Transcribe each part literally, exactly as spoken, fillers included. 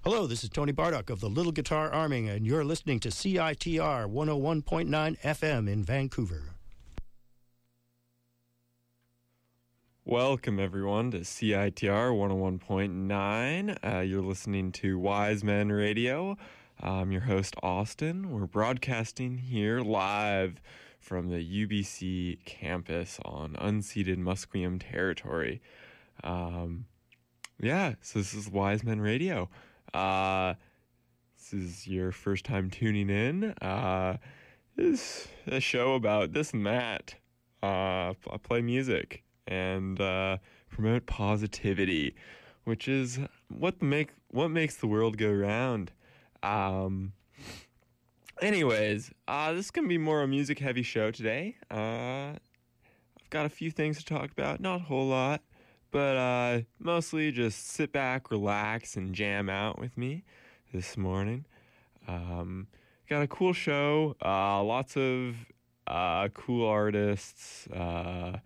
Hello, this is Tony Bardock of the Little Guitar Army, and you're listening to C I T R one oh one point nine F M in Vancouver. Welcome, everyone, to C I T R one oh one point nine. Uh, you're listening to Wise Men Radio. I'm your host, Austin. We're broadcasting here live from the U B C campus on unceded Musqueam territory. Um, yeah, so this is Wise Men Radio. Uh, this is your first time tuning in. Uh, this is a show about this and that. Uh, I play music and uh, promote positivity, which is what the make what makes the world go round. Um, anyways, uh, this is gonna be more a music-heavy show today. Uh, I've got a few things to talk about, not a whole lot, but uh, mostly just sit back, relax, and jam out with me this morning. Um, got a cool show, uh, lots of uh, cool artists. Uh,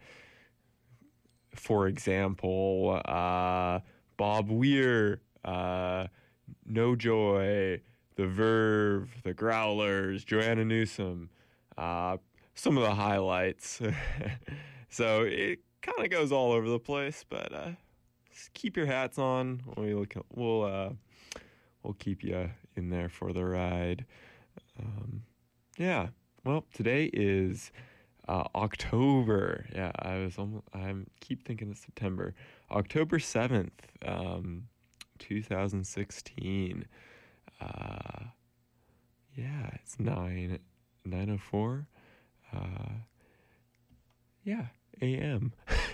for example, uh, Bob Weir, uh, No Joy, The Verve, The Growlers, Joanna Newsom, uh, some of the highlights. So it kind of goes all over the place, but uh, just keep your hats on. We'll we'll uh, we'll keep you in there for the ride. Um, yeah. Well, today is uh, October. Yeah, I was almost. I keep thinking it's September. October seventh, um, two thousand sixteen. Uh, yeah, it's nine nine oh four. Uh, yeah. A M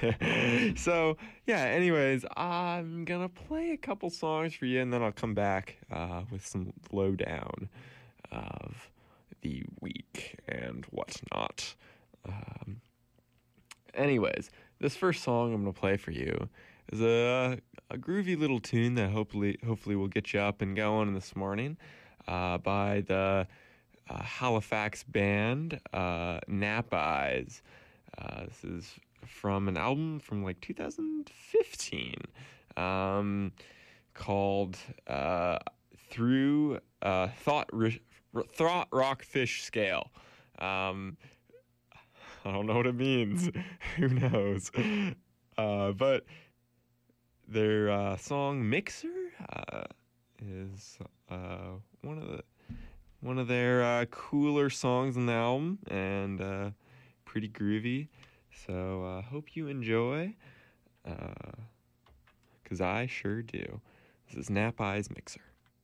So, yeah, anyways, I'm going to play a couple songs for you, and then I'll come back uh, with some lowdown of the week and whatnot. Um, anyways, this first song I'm going to play for you is a, a groovy little tune that hopefully hopefully will get you up and going this morning uh, by the uh, Halifax band uh, Nap Eyes. Uh, this is from an album from like two thousand fifteen um, called uh, Through uh, Thought, Ri- Thought Rock Fish Scale. Um, I don't know what it means. Who knows? Uh, but their uh, song Mixer uh, is uh, one of the one of their uh, cooler songs on the album, and uh, pretty groovy. So I uh, hope you enjoy, because uh, I sure do. This is Nap Eyes Mixer.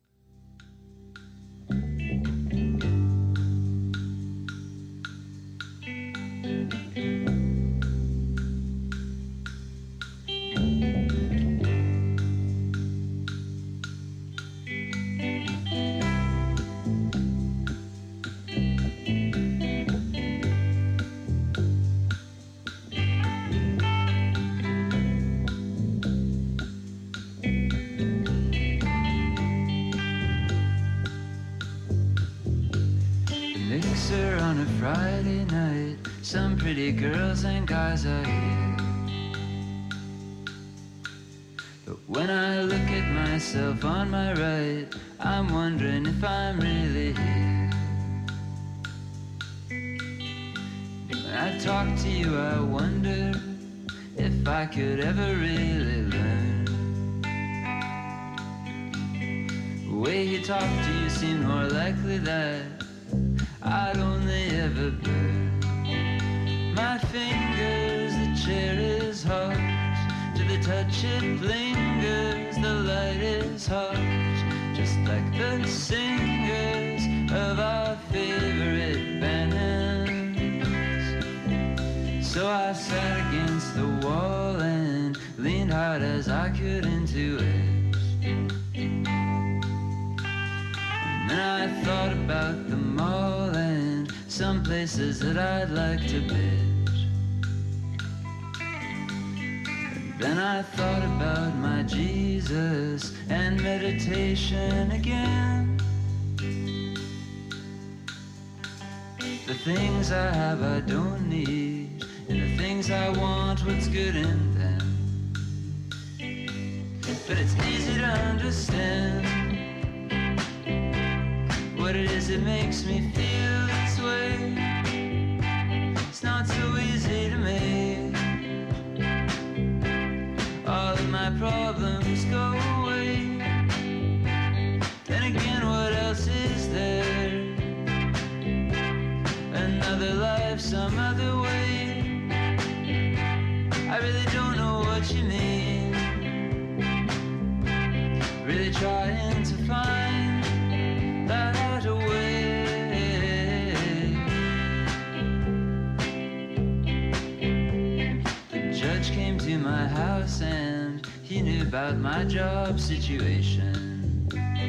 On a Friday night, some pretty girls and guys are here. But when I look at myself on my right, I'm wondering if I'm really here. When I talk to you, I wonder if I could ever really learn. The way he talked to you seemed more likely that I'd only ever burn. My fingers, the chair is hot. To the touch it lingers. The light is hot. Just like the singers of our favorite bands. So I sat against the wall and leaned hard as I could into it. And I thought about the mall and some places that I'd like to visit. And then I thought about my Jesus and meditation again. The things I have I don't need, and the things I want, what's good in them. But it's easy to understand what it is that makes me feel this way. It's not so easy to make all of my problems go away. Then again, what else is there? Another life, some other way. I really don't know what you mean. Really trying to find that way. The judge came to my house and he knew about my job situation.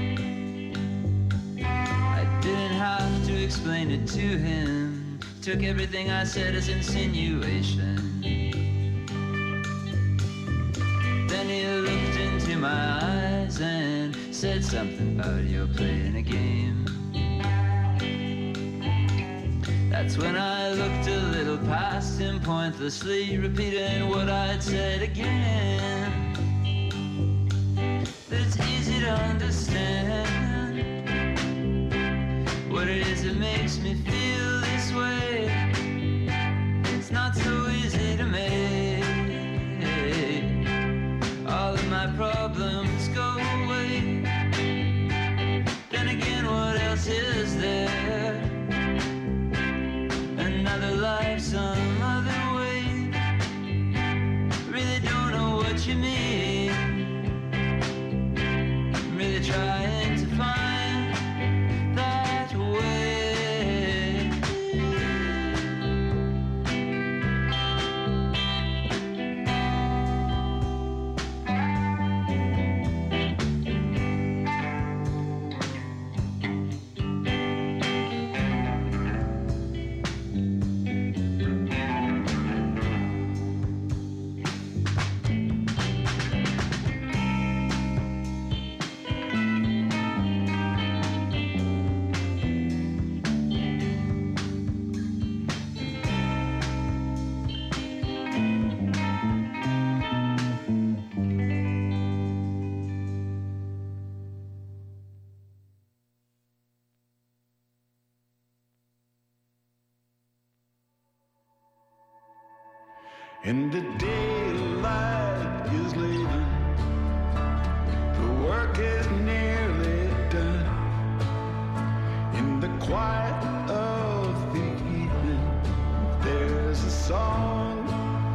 I didn't have to explain it to him. Took everything I said as insinuation. Then he looked into my eyes and said something about you're playing a game. That's when I looked a little past him, pointlessly repeating what I'd said again. But it's easy to understand what it is that makes me feel this way. It's not so easy to make all of my problems go away. Then again, what else is there? Another life, some other way. Really don't know what you mean. Really trying to find that way. And the daylight is leaving, the work is nearly done. In the quiet of the evening, there's a song.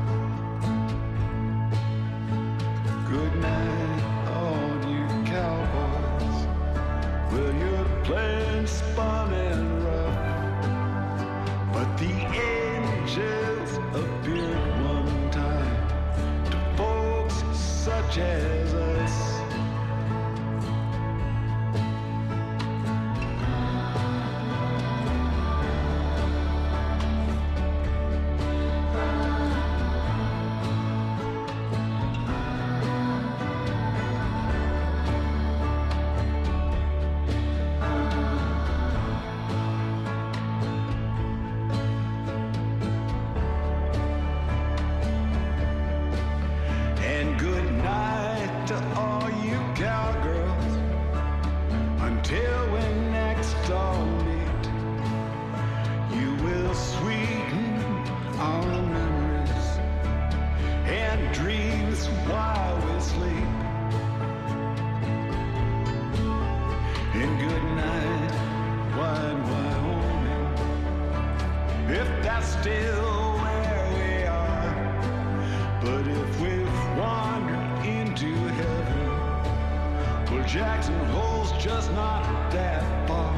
Good night, all you cowboys. Well, your plan's spun and rough, but the angels appeared such as us. Jackson Hole's just not that far.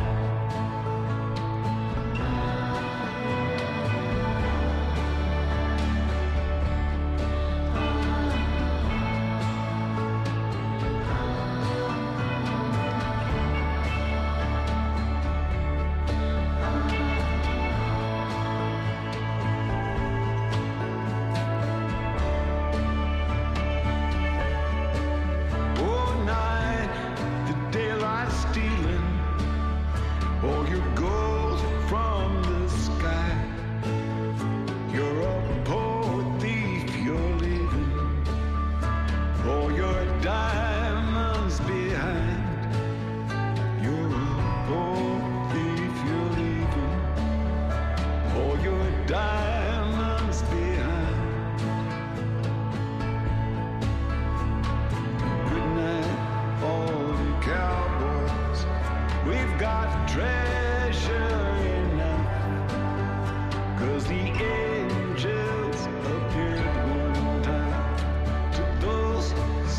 Diamonds behind, you're a poor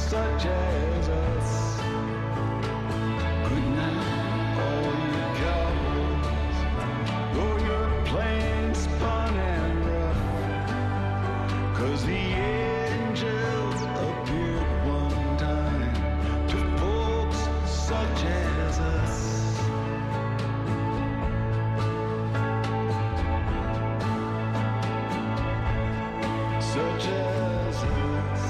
such as us. Good night, all you cowboys. Though your plane spun and rough, 'cause the angels appeared one time to folks such as us. Such as us.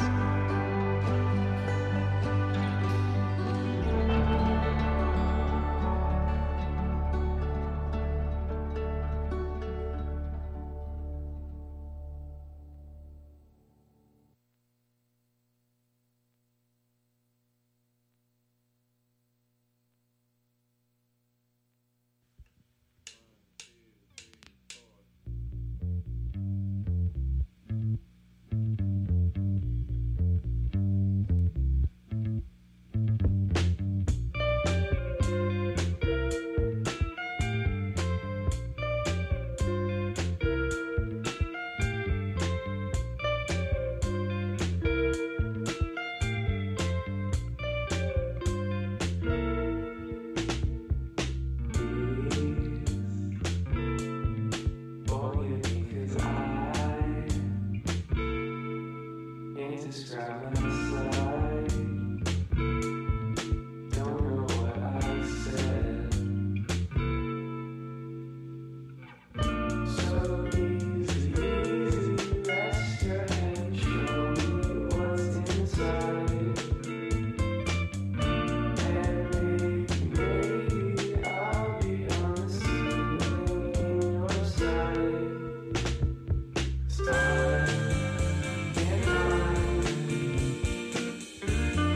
Stars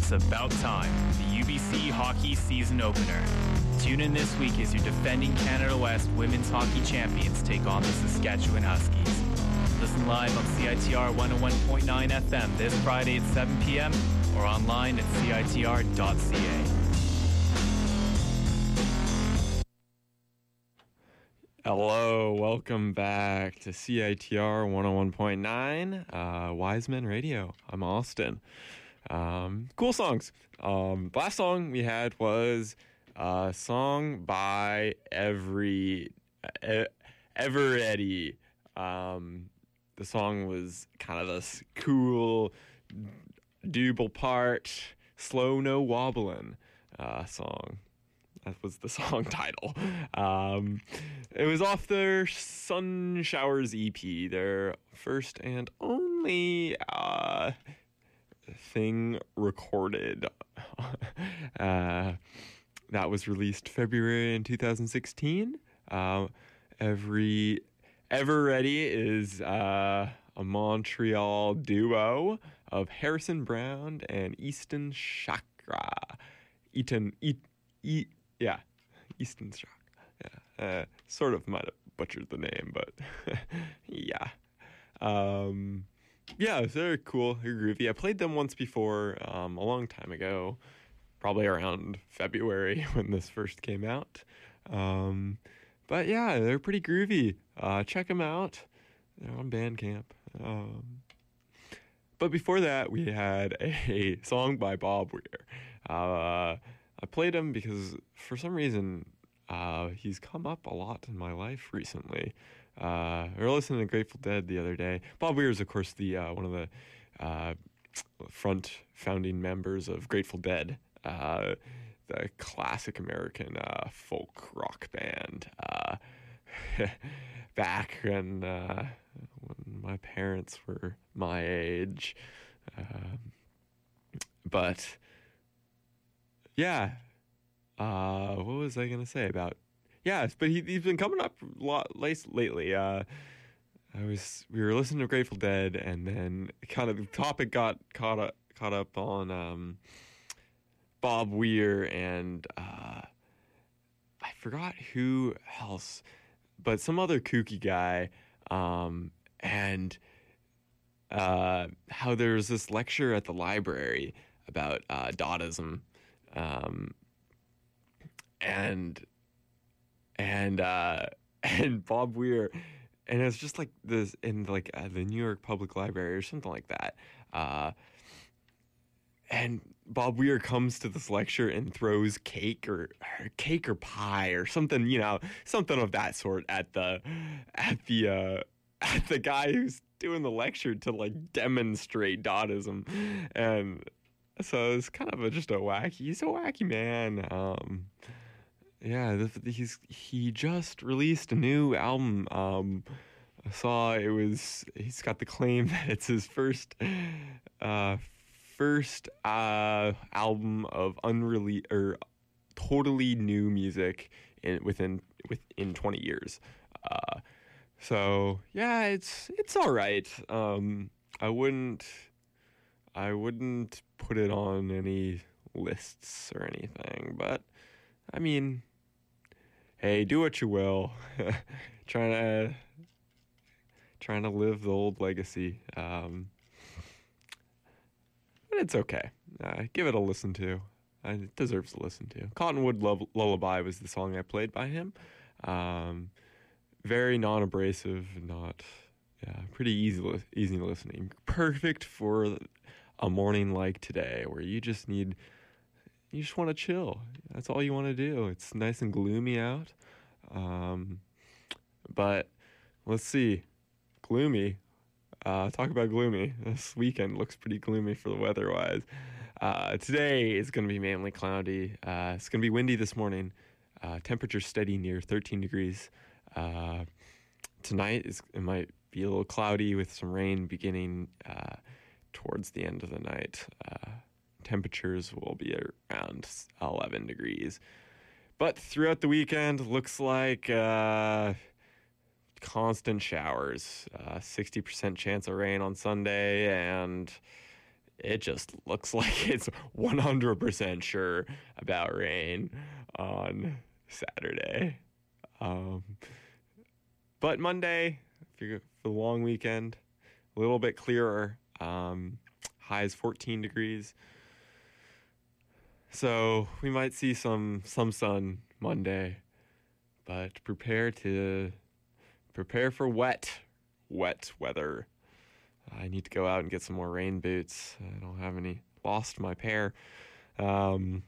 It's about time. The U B C hockey season opener. Tune in this week as your defending Canada West women's hockey champions take on the Saskatchewan Huskies. Listen live on C I T R one oh one point nine F M this Friday at seven p.m. or online at C I T R dot C A. Hello, welcome back to C I T R one oh one point nine, uh, Wise Men Radio. I'm Austin. Um, cool songs. Um, last song we had was a song by Every e- Ever Eddie. Um, the song was kind of this cool, double part, slow no wobbling uh, song. That was the song title. Um, it was off their Sun Showers E P, their first and only uh, thing recorded. uh, that was released February in two thousand sixteen. Uh, every Ever Ready is uh, a Montreal duo of Harrison Brown and Easton Chakra. Eaton, eat, eat. Yeah, Easton Shock. Yeah, uh, sort of might have butchered the name, but yeah. Um, yeah, they're cool. They're groovy. I played them once before, um, a long time ago, probably around February when this first came out. Um, but yeah, they're pretty groovy. Uh, check them out. They're on Bandcamp. Um, but before that, we had a song by Bob Weir. Uh, I played him because, for some reason, uh, he's come up a lot in my life recently. Uh, I was listening to Grateful Dead the other day. Bob Weir is, of course, the uh, one of the uh, front founding members of Grateful Dead, uh, the classic American uh, folk rock band. Uh, back when, uh, when my parents were my age. Uh, but... Yeah. Uh, what was I going to say about... Yeah, but he, he's been coming up a lot lately. Uh, I was we were listening to Grateful Dead, and then kind of the topic got caught up, caught up on um, Bob Weir, and uh, I forgot who else, but some other kooky guy, um, and uh, how there was this lecture at the library about uh, Dadaism. Um, and, and, uh, and Bob Weir, and it's just like this in like uh, the New York Public Library or something like that. Uh, and Bob Weir comes to this lecture and throws cake or, or cake or pie or something, you know, something of that sort at the, at the, uh, at the guy who's doing the lecture to like demonstrate Dadaism. And, so it's kind of a, just a wacky, he's a wacky man. Um, yeah, the, he's he just released a new album. Um, I saw it was, he's got the claim that it's his first, uh, first uh, album of unreleased or totally new music in within within twenty years. Uh, so yeah, it's it's all right. Um, I wouldn't. I wouldn't put it on any lists or anything, but I mean, hey, do what you will. trying to trying to live the old legacy, um, but it's okay. Uh, give it a listen to. Uh, it deserves a listen to. Cottonwood Lullaby was the song I played by him. Um, very non-abrasive, not yeah, pretty easy li- easy listening. Perfect for a morning like today where you just need, you just want to chill. That's all you want to do. It's nice and gloomy out. Um, but let's see. Gloomy. Uh, talk about gloomy. This weekend looks pretty gloomy for the weather-wise. Uh, today is going to be mainly cloudy. Uh, it's going to be windy this morning. Uh, temperature steady near thirteen degrees. Uh, tonight is it might be a little cloudy with some rain beginning uh, towards the end of the night. Uh, temperatures will be around eleven degrees. But throughout the weekend, looks like uh, constant showers. Uh, sixty percent chance of rain on Sunday, and it just looks like it's one hundred percent sure about rain on Saturday. Um, but Monday, if you're for the long weekend, a little bit clearer. Um, highs fourteen degrees. So we might see some some sun Monday, but prepare to prepare for wet, wet weather. I need to go out and get some more rain boots. I don't have any. Lost my pair. Um,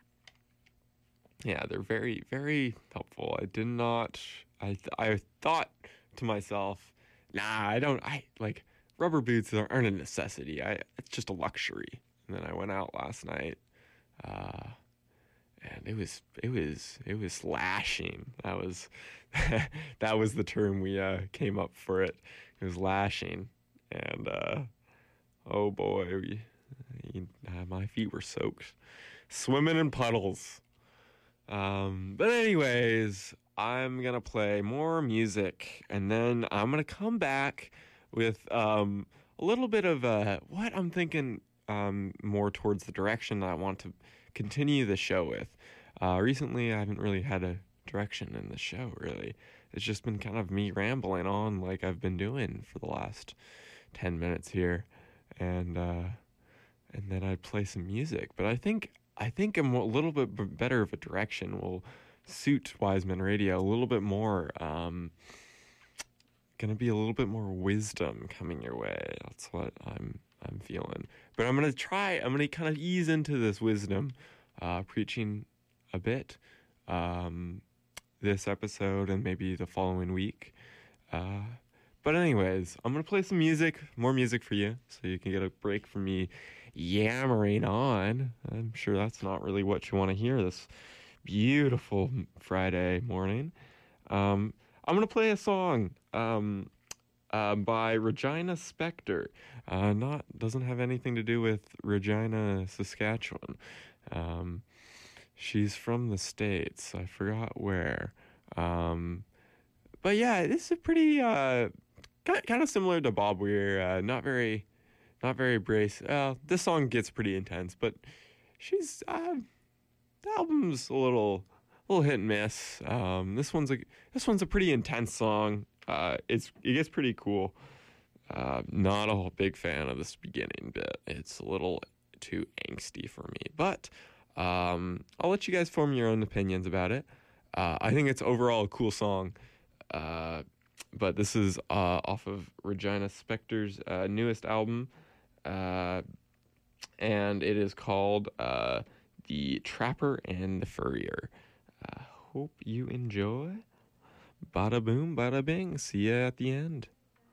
yeah, they're very, very helpful. I did not. I th- I thought to myself, nah, I don't. I like rubber boots aren't a necessity. I it's just a luxury. And then I went out last night, uh, and it was it was it was slashing. That was that was the term we uh, came up for it. It was lashing. And, uh, oh boy, we, uh, my feet were soaked. Swimming in puddles. Um, but anyways, I'm going to play more music. And then I'm going to come back with um, a little bit of uh, what I'm thinking um, more towards the direction I want to continue the show with. Uh, recently, I haven't really had a direction in the show, really. It's just been kind of me rambling on like I've been doing for the last ten minutes here, and uh, and then I'd play some music. But I think I think a mo- little bit b- better of a direction will suit Wise Men Radio a little bit more. Um, gonna be a little bit more wisdom coming your way. That's what I'm I'm feeling. But I'm gonna try. I'm gonna kind of ease into this wisdom, uh, preaching a bit um, this episode and maybe the following week. Uh, But anyways, I'm going to play some music, more music for you, so you can get a break from me yammering on. I'm sure that's not really what you want to hear this beautiful Friday morning. Um, I'm going to play a song um, uh, by Regina Spektor. Uh, not doesn't have anything to do with Regina, Saskatchewan. Um, she's from the States. I forgot where. Um, but yeah, this is a pretty... Uh, Kind of similar to Bob Weir, uh, not very, not very brace. Uh, this song gets pretty intense, but she's uh, the album's a little, little hit and miss. Um, this one's a this one's a pretty intense song. Uh, it's it gets pretty cool. Uh, not a big fan of this beginning bit. It's a little too angsty for me, but um, I'll let you guys form your own opinions about it. Uh, I think it's overall a cool song. Uh, But this is uh, off of Regina Spektor's uh, newest album, uh, and it is called uh, The Trapper and the Furrier. Uh, hope you enjoy. Bada boom, bada bing. See ya at the end.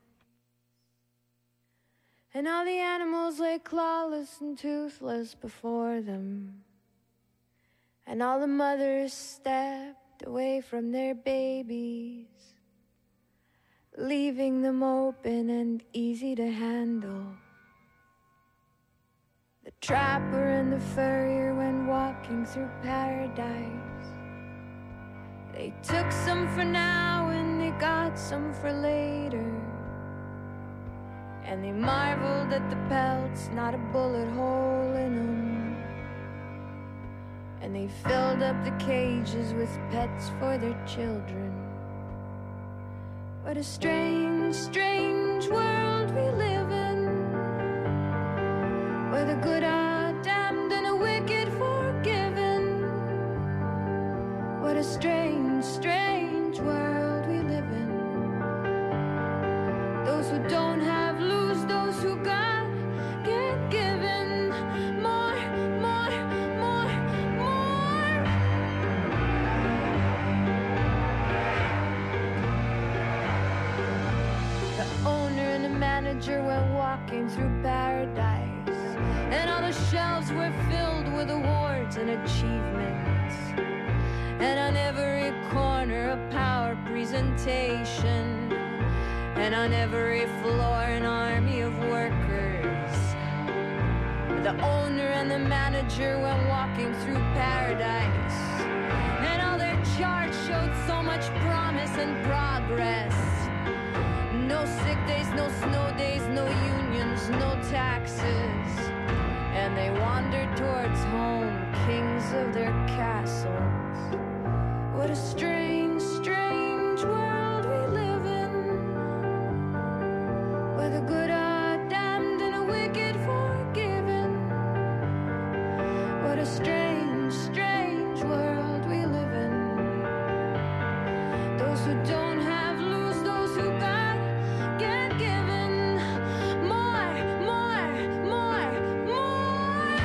And all the animals lay clawless and toothless before them. And all the mothers stepped away from their babies, leaving them open and easy to handle. The trapper and the furrier went walking through paradise. They took some for now and they got some for later. And they marveled at the pelts, not a bullet hole in them. And they filled up the cages with pets for their children. What a strange, strange world we live in, where the good are damned and the wicked forgiven. What a strange, strange world we live in. Those who don't have lose, those who got get given. More, more, more, more. The owner and the manager went walking through paradise, and all the shelves were filled with awards and achievements. And on every corner a power presentation, and on every floor an army of workers. The owner and the manager went walking through paradise, and all their charts showed so much promise and progress. No sick days, no snow days, no unions, no taxes. and they wandered towards home, kings of their castles. What a strange, strange world we live in, where the good are damned and the wicked forgiven. What a strange, strange world we live in. Those who don't have lose, those who got get given. More, more, more, more.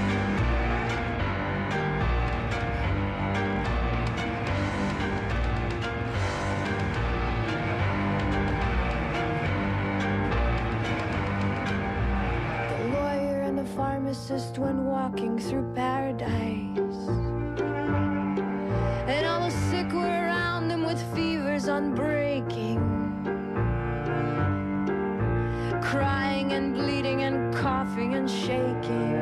The lawyer and the pharmacist went walking through paradise, and all the sick were around them with fevers unbreaking, crying and bleeding and coughing and shaking,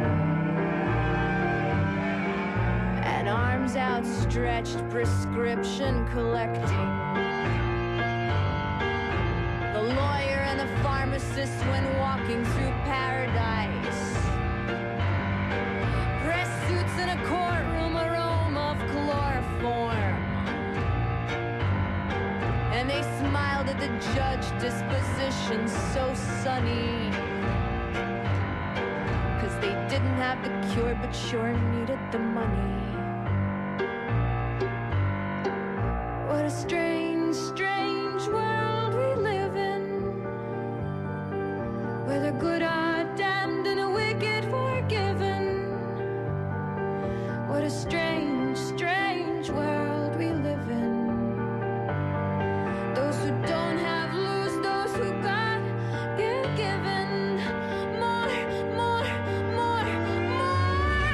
and arms outstretched, prescription collecting. The lawyer and the pharmacist went walking through paradise, press suits in a courtroom, aroma of chloroform, and they smiled at the judge, disposition so sunny, 'cause they didn't have the cure but sure needed the money. What a strange, strange world we live in, where the good are damned and the wicked forgiven. What a strange, strange world we live in. Those who don't have lose, those who got get given. More, more, more, more.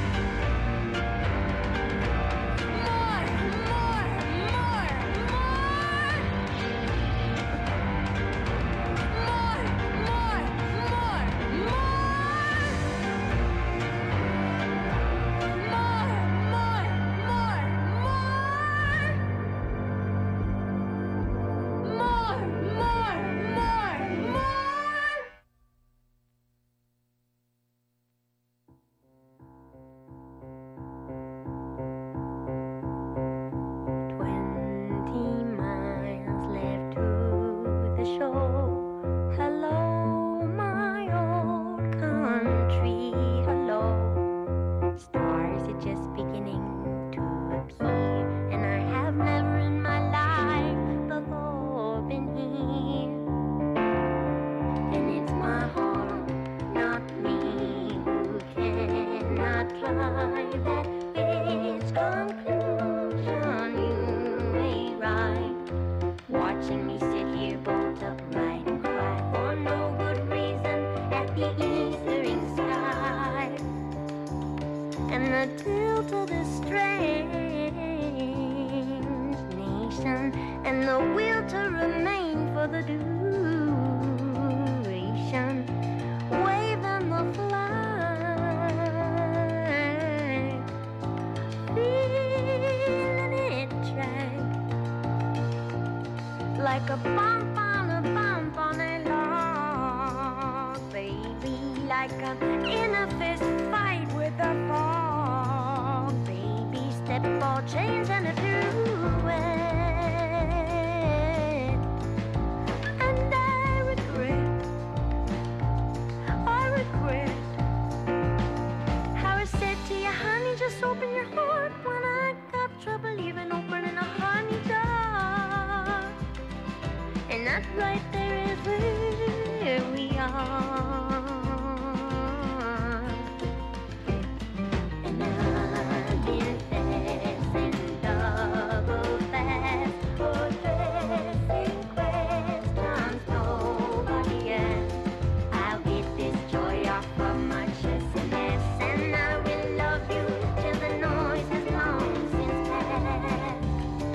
More, more, more, more. More, more, more, more. More, more, more, more. More, more, more, more. Twenty miles left to the shore. Hello, my old country. Hello. Stars are just beginning to appear, and I have never in my life before been here. And it's my heart, not me, who cannot drive at its conclusion. You may ride, watching me sit here bolt upright and cry for no good reason at the eastering sky. And the tilt of this strange nation, and the will to remain for the duration, waving the flag, feeling it drag like a bump on a bump on a log, baby, like an inner fist fight with a fog, baby, step ball chains and a duet. And I regret, I regret how I said to you, honey, just open your heart, when I got trouble even opening a honey jar. And that right there is where we are. And I've been fast and double fast, for dressing questions nobody asked. I'll get this joy off of my chest and mess, and I will love you till the noise has long since passed.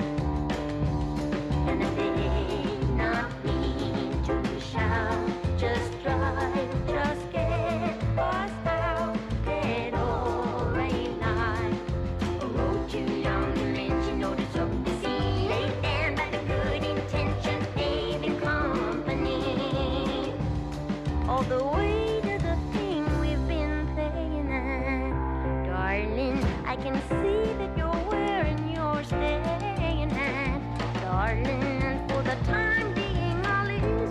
And I did not mean to shout, just drive, just get lost out, dead already night. Wrote you down and let you notice of the sea, laid down by the good intentions, baby company. All the way to the thing we've been paying. can see that you're wearing your staying hat, darling. For the time being, all is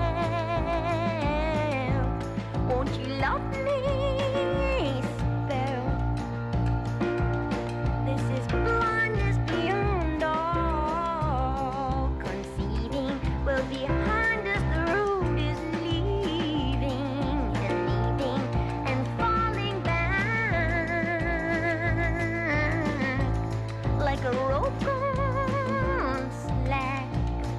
well. Won't you love me? Spell. This is blindness beyond all conceiving. Well, behind us the road is leaving and leaving and falling back like a rope on slack.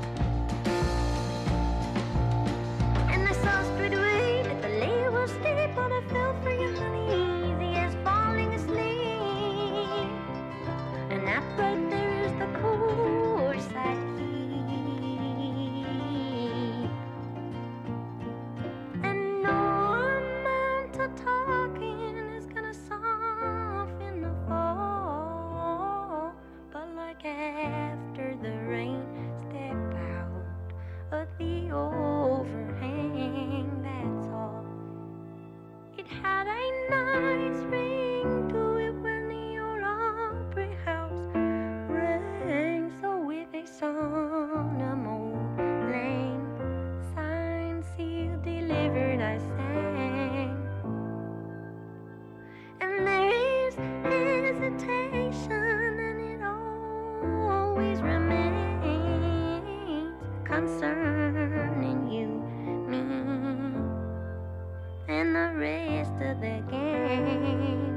And I saw straight away that the lay was steep, but I fell for you, honey, easy as falling asleep. And that right there is the course I keep. And no amount of talking is gonna soften the fall. But like after the rain, step out of the overhang, that's all. It had a nice ring to it when the old Opry House rang. So with a son of Mold Lane, signed, sealed, delivered, I sang. And there is hesitation, and it always remains concerning you, me, and the rest of the gang.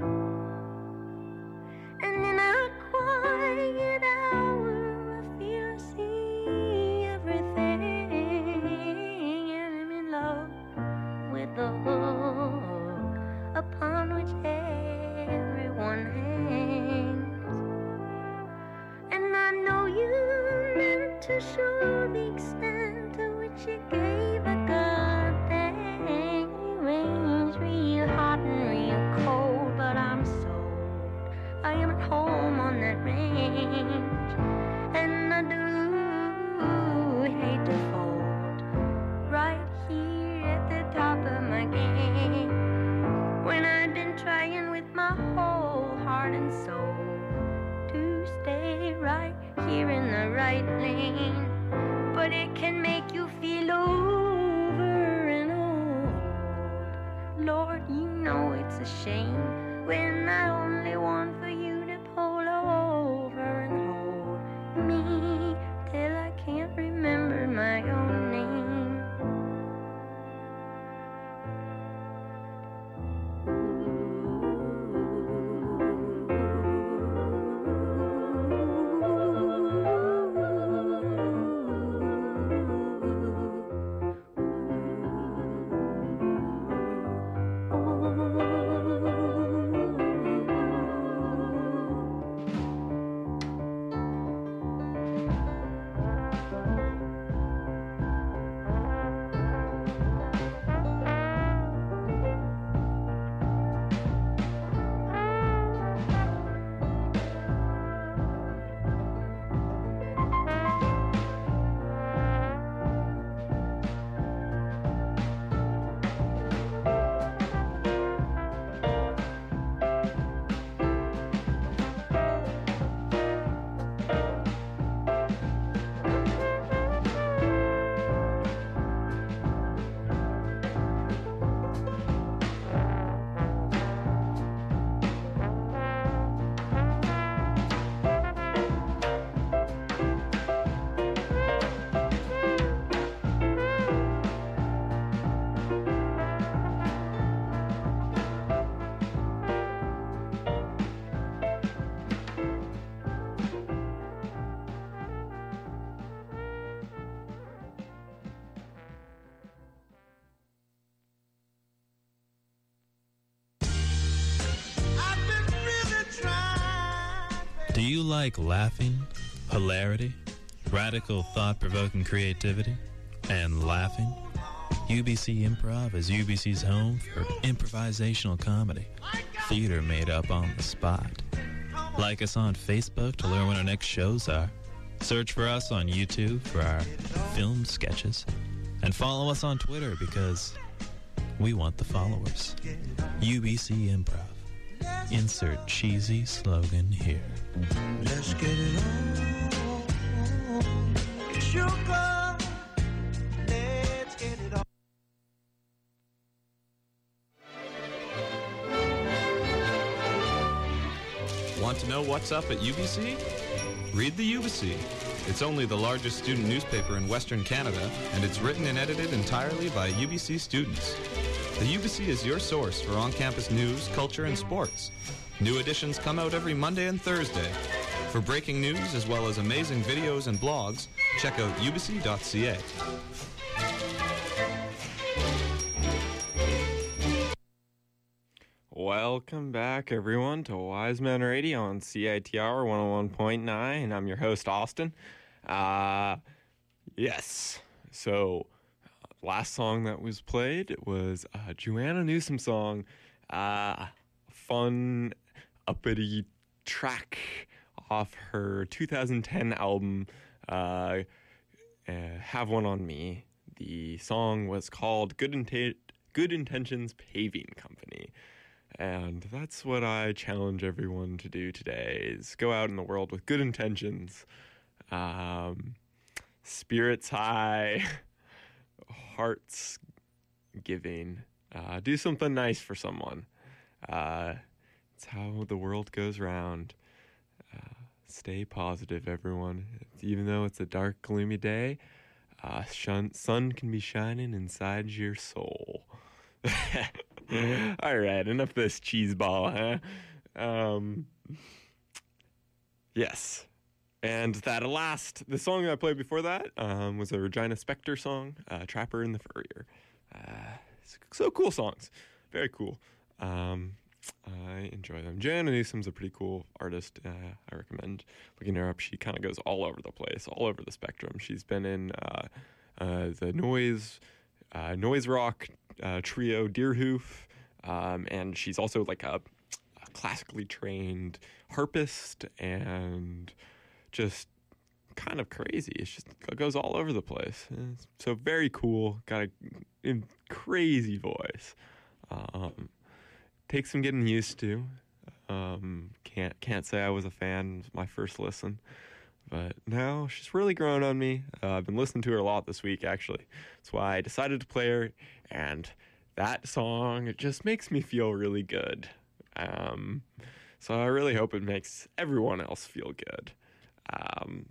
And in a quiet hour, I feel I see everything, and I'm in love with the hook upon which everyone hangs. And I know you meant to show the extent to which you gave a god thing. You range real hot and real cold, but I'm sold. I am at home on that range, and I do hate to fold right here at the top of my game, when I've been trying with my whole heart and soul to stay right here in the right lane. But it can make you feel over and old. Lord, you know it's a shame when I only want for you to pull over and hold me till I can't remember my own name. Do you like laughing, hilarity, radical thought-provoking creativity, and laughing? U B C Improv is U B C's home for improvisational comedy, theater made up on the spot. Like us on Facebook to learn when our next shows are. Search for us on YouTube for our film sketches. And follow us on Twitter because we want the followers. U B C Improv. Insert cheesy slogan here. Let's get it on. Sugar, let's get it on. Want to know what's up at U B C? Read the U B C. It's only the largest student newspaper in Western Canada, and it's written and edited entirely by U B C students. The U B C is your source for on-campus news, culture, and sports. New editions come out every Monday and Thursday. For breaking news, as well as amazing videos and blogs, check out u b c dot c a. Welcome back, everyone, to Wise Men Radio on C I T R one oh one point nine. I'm your host, Austin. Uh, yes. So, uh, last song that was played was a Joanna Newsom song. Uh, fun, uppity track off her two thousand ten album, uh, uh, Have One on Me. The song was called Good, Inten- Good Intentions Paving Company. And that's what I challenge everyone to do today, is go out in the world with good intentions, um, spirits high, hearts giving. Uh, do something nice for someone. Uh, it's how the world goes round. Uh, stay positive, everyone. Even though it's a dark, gloomy day, uh, shun- sun can be shining inside your soul. All right, enough of this cheese ball, huh? Um, yes. And that last, the song I played before that um, was a Regina Spektor song, uh, Trapper in the Furrier. Uh, so cool songs. Very cool. Um, I enjoy them. Joanna Newsom's a pretty cool artist. Uh, I recommend looking her up. She kind of goes all over the place, all over the spectrum. She's been in uh, uh, the noise, uh, noise rock uh, trio Deerhoof, um, and she's also like a, a classically trained harpist and just kind of crazy. It's just it goes all over the place. It's so very cool. Got a, a crazy voice. Um, takes some getting used to. Um, can't can't say I was a fan. It was my first listen, but now she's really grown on me. Uh, I've been listening to her a lot this week, actually. That's why I decided to play her, and that song, it just makes me feel really good. Um, so I really hope it makes everyone else feel good. Um,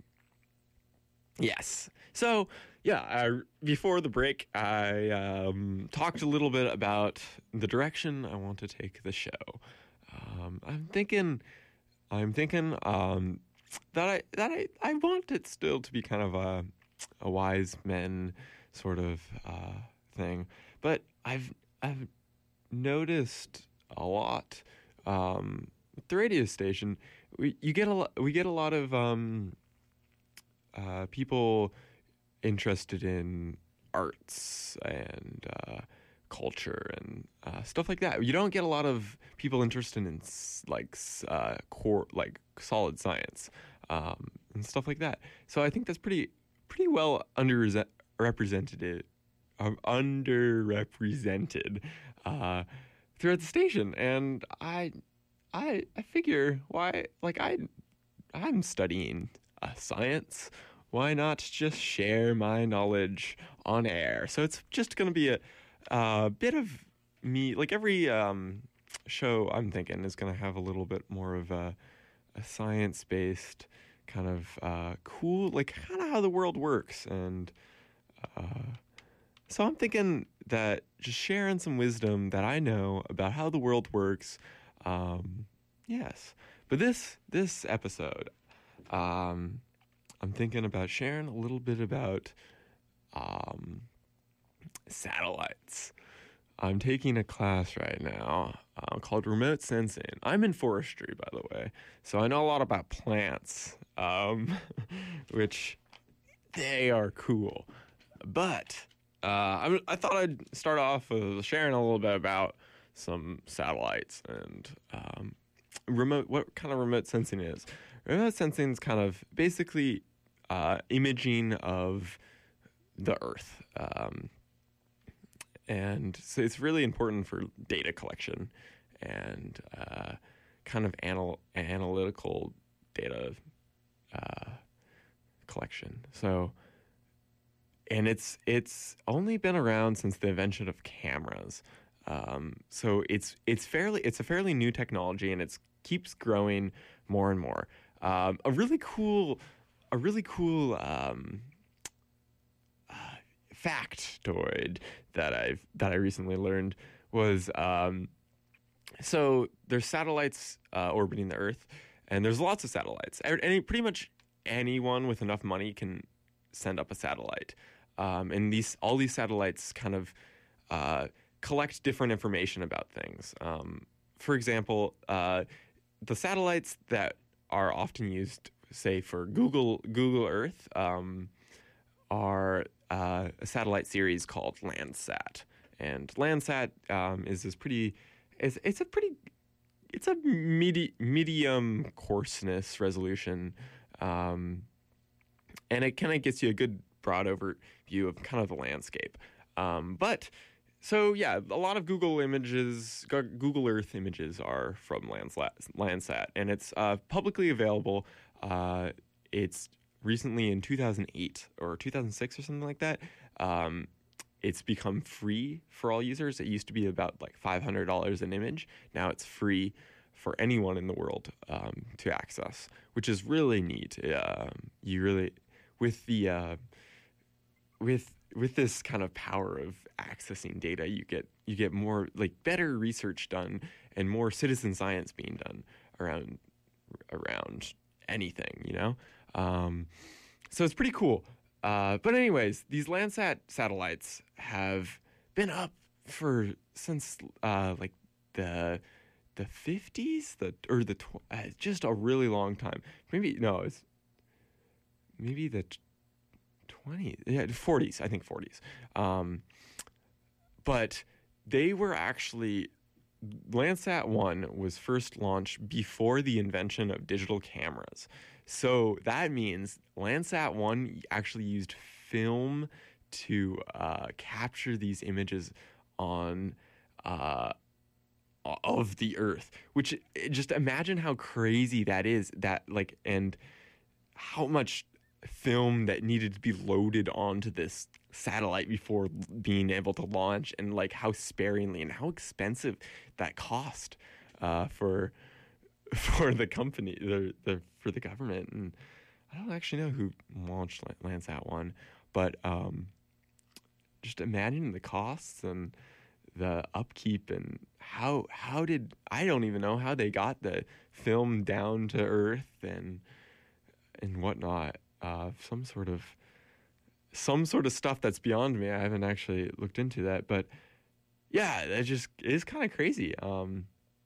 yes. So, yeah, I, before the break, I um, talked a little bit about the direction I want to take the show. Um, I'm thinking, I'm thinking um, that I that I, I want it still to be kind of a a wise men sort of uh, thing, but I've I've noticed a lot um, with the radio station. We you get a lot, we get a lot of um, uh, people interested in arts and uh, culture and uh, stuff like that. You don't get a lot of people interested in like uh, core, like solid science um, and stuff like that. So I think that's pretty pretty well underrepresented, uh, underrepresented uh, throughout the station. And I I I figure why like I I'm studying uh, science. Why not just share my knowledge on air? So it's just going to be a, a bit of me, like every um, show I'm thinking is going to have a little bit more of a, a science-based kind of uh, cool, like kind of how the world works. And uh, so I'm thinking that just sharing some wisdom that I know about how the world works, um, yes. But this, this episode, um, I'm thinking about sharing a little bit about um, satellites. I'm taking a class right now uh, called Remote Sensing. I'm in forestry, by the way, so I know a lot about plants, um, which they are cool. But uh, I, I thought I'd start off with sharing a little bit about some satellites and um, remote. What kind of remote sensing is? Remote sensing is kind of basically Uh, imaging of the Earth. Um, and so it's really important for data collection and uh, kind of anal- analytical data uh, collection. So, and it's it's only been around since the invention of cameras. Um, so it's it's fairly it's a fairly new technology, and it keeps growing more and more. Um, a really cool a really cool um, uh, factoid that I've that I recently learned was um, so there's satellites uh, orbiting the Earth, and there's lots of satellites. Any pretty much anyone with enough money can send up a satellite, um, and these all these satellites kind of uh, collect different information about things. Um, for example, uh, the satellites that are often used, say, for Google Google Earth, um, are uh, a satellite series called Landsat. And Landsat um, is this pretty, it's, it's a pretty, it's a medi- medium coarseness resolution, um, and it kind of gets you a good broad overview of kind of the landscape. Um, but So yeah, a lot of Google images, Google Earth images are from Landsat, Landsat and it's uh, publicly available. Uh, it's recently in two thousand eight or two thousand six or something like that. Um, it's become free for all users. It used to be about like five hundred dollars an image. Now it's free for anyone in the world um, to access, which is really neat. Uh, you really, with the uh, with with this kind of power of accessing data, you get you get more like better research done and more citizen science being done around around anything, you know. Um, so it's pretty cool. Uh, but anyways, these Landsat satellites have been up for since uh, like the the fifties, the or the tw- uh, just a really long time. Maybe no, it's maybe the twenties, yeah, forties. I think forties. Um, but they were actually Landsat one was first launched before the invention of digital cameras. So that means Landsat one actually used film to uh, capture these images on uh, of the Earth. Which, just imagine how crazy that is. That like and how much film that needed to be loaded onto this satellite before being able to launch, and like how sparingly and how expensive that cost uh, for for the company, the, the for the government. And I don't actually know who launched Landsat one, but um, just imagine the costs and the upkeep and how how did I don't even know how they got the film down to Earth and and whatnot. Uh, some sort of some sort of stuff that's beyond me. I haven't actually looked into that, but yeah, that just is kind of crazy. Um,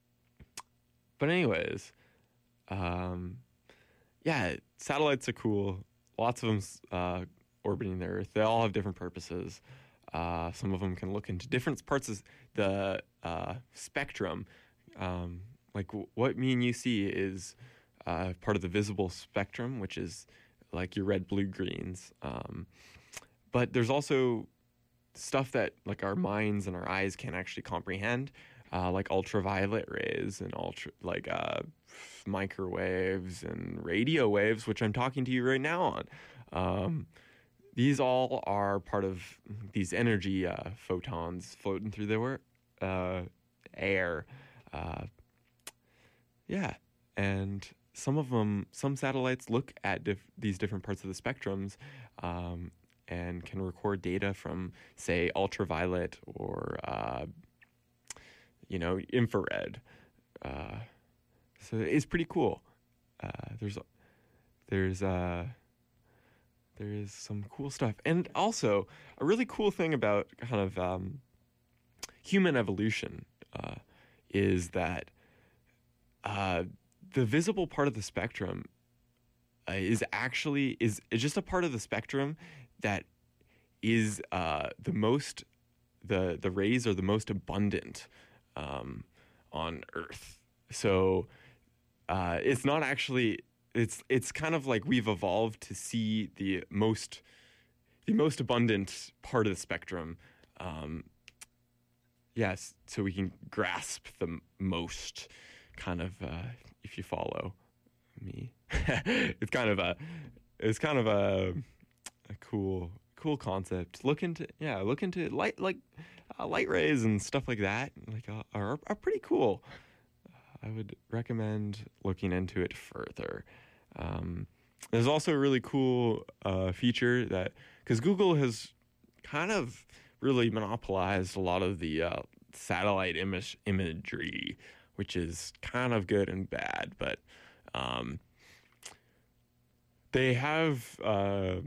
but anyways, um, yeah, satellites are cool. Lots of them uh, orbiting the Earth. They all have different purposes. Uh, some of them can look into different parts of the uh, spectrum. Um, like w- what me and you see is uh, part of the visible spectrum, which is like your red, blue, greens. Um, but there's also stuff that like our minds and our eyes can't actually comprehend, uh, like ultraviolet rays and ultra like uh, microwaves and radio waves, which I'm talking to you right now on. Um, these all are part of these energy uh, photons floating through the uh, air. Uh, yeah, and some of them, some satellites look at dif- these different parts of the spectrums um, and can record data from, say, ultraviolet or, uh, you know, infrared. Uh, so it's pretty cool. Uh, there's, there's, uh, there is some cool stuff, and also a really cool thing about kind of um, human evolution uh, is that. Uh, The visible part of the spectrum uh, is actually is, is just a part of the spectrum that is uh, the most the the rays are the most abundant um, on Earth. So uh, it's not actually it's it's kind of like we've evolved to see the most the most abundant part of the spectrum um, yes, so we can grasp the m- most kind of, uh, if you follow me, it's kind of a, it's kind of a, a cool, cool concept. Look into, yeah, look into light, like uh, light rays and stuff like that, like uh, are are pretty cool. I would recommend looking into it further. Um, there's also a really cool uh, feature that, because Google has kind of really monopolized a lot of the uh, satellite image imagery, which is kind of good and bad, but um, they have uh,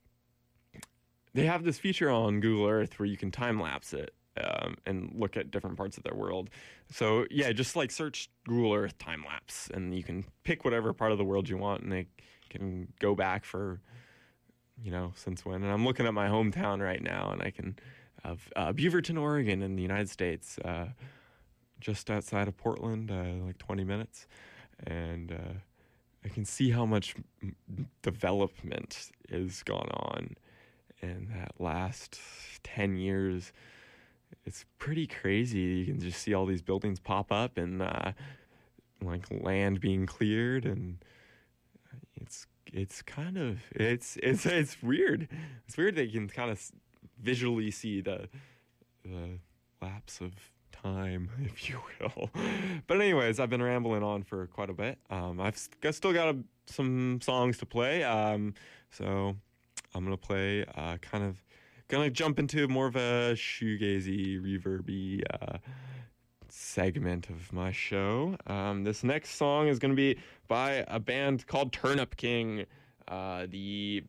they have this feature on Google Earth where you can time lapse it um, and look at different parts of their world. So yeah, just like search Google Earth time lapse, and you can pick whatever part of the world you want, and they can go back for, you know, since when. And I'm looking at my hometown right now, and I can have uh, Beaverton, Oregon, in the United States, uh, just outside of Portland, uh, like twenty minutes, and uh, I can see how much m- development has gone on in that last ten years. It's pretty crazy. You can just see all these buildings pop up, and uh, like land being cleared, and it's it's kind of it's it's it's weird. It's weird that you can kind of visually see the the lapse of time, if you will. But anyways, I've been rambling on for quite a bit. Um, I've st- still got a, some songs to play, um, so I'm gonna play uh, kind of gonna jump into more of a shoegazy, reverby uh, segment of my show. Um, this next song is gonna be by a band called Turnip King. Uh, the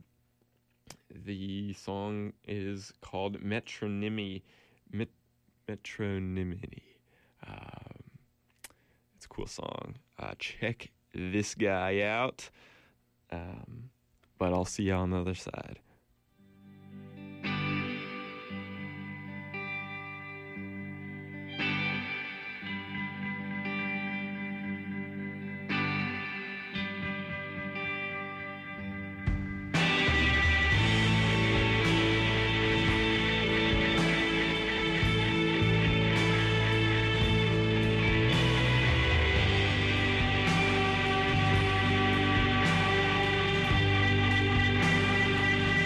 the song is called Metronymy. Met- Metronymy. Um, it's a cool song. Uh, check this guy out. Um, but I'll see you on the other side. Thank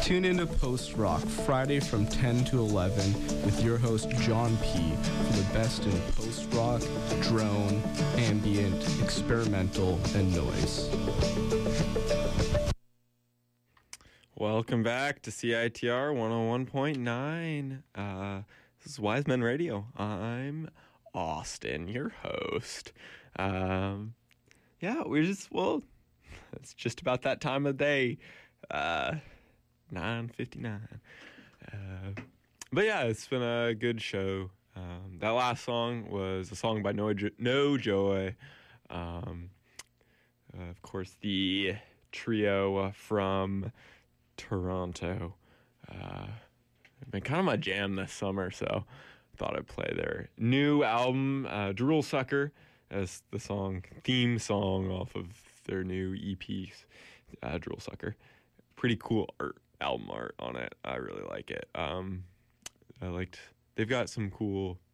Tune into Post Rock Friday from ten to eleven with your host John P. for the best in post rock, drone, ambient, experimental, and noise. Welcome back to C I T R one oh one point nine. Uh, this is Wise Men Radio. I'm Austin, your host. Um, yeah, we're just, well, it's just about that time of day. Uh, nine fifty-nine. Uh, but yeah, it's been a good show. Um, that last song was a song by No, jo- no Joy. Um, uh, of course, the trio from Toronto. Uh, been kind of my jam this summer, so thought I'd play their new album, uh, Drool Sucker, as the song, theme song off of their new E P, uh, Drool Sucker. Pretty cool art, album art on it. I really like it. Um, I liked, they've got some cool